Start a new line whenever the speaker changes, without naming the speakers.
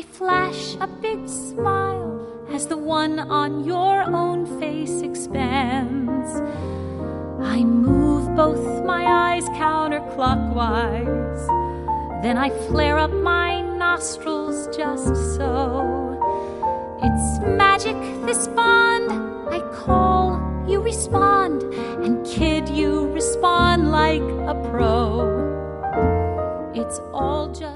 flash a big smile as the one on your own face expands. I move both my eyes counterclockwise. Then I flare up my nostrils just so. It's magic, this bond. I call, you respond. And kid, you respond like a pro. It's all just